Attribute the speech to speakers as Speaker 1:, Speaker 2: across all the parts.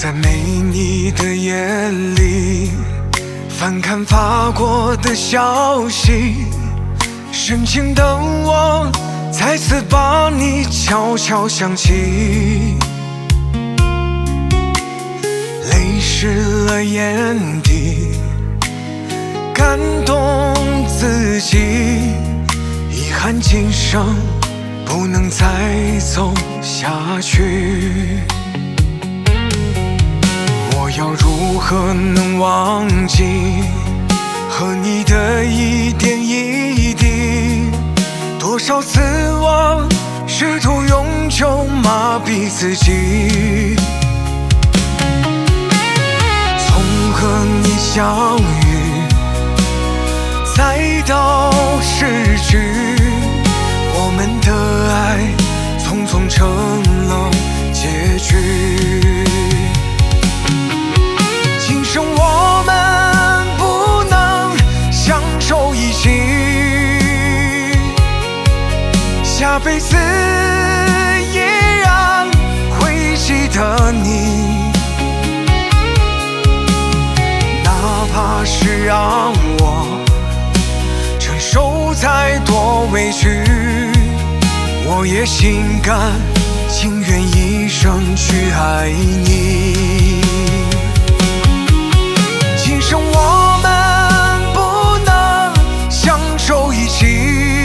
Speaker 1: 在没你的夜里，翻看发过的消息，深情的我再次把你悄悄想起，泪湿了眼底，感动自己，遗憾今生不能再走下去。我要如何能忘记和你的一点一滴？多少次我试图用酒麻痹自己，从和你相遇再到失去，我们的爱匆匆成了结局。今生我们不能相守一起，下辈子依然会记得你，哪怕是让我承受再多委屈，我也心甘情愿一生去爱你。今生我们不能相守一起，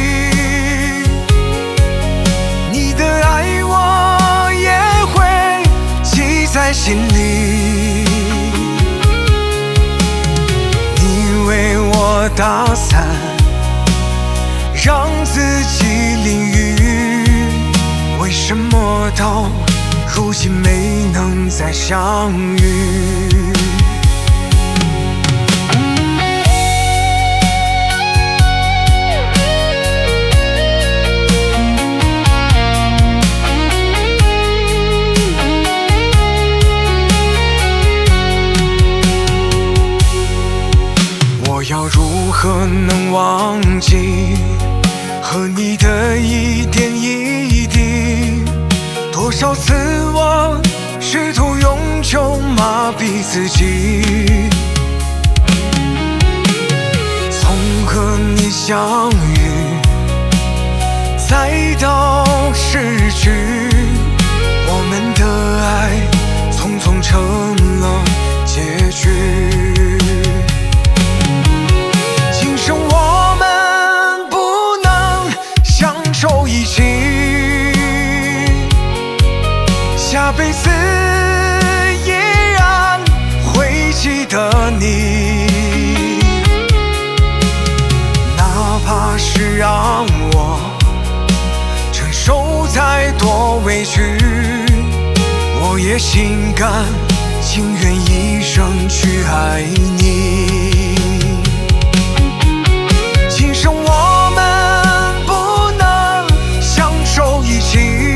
Speaker 1: 你的爱我也会记在心里。你为我打伞，让自己淋雨，为什么到如今没能再相遇？我要如何能忘记和你的一点一滴？多少次我试图用酒麻痹自己，从和你相遇再到失去，我们的爱匆匆成了结局。下辈子依然会记得你，哪怕是让我承受再多委屈，我也心甘情愿一生去爱你。今生我们不能相守一起，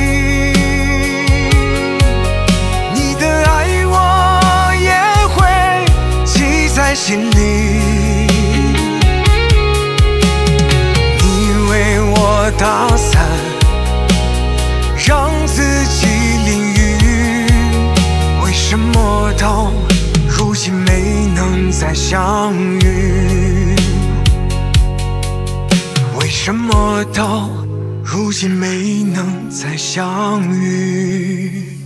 Speaker 1: 心里，你为我打伞，让自己淋雨，为什么到如今没能再相遇？为什么到如今没能再相遇？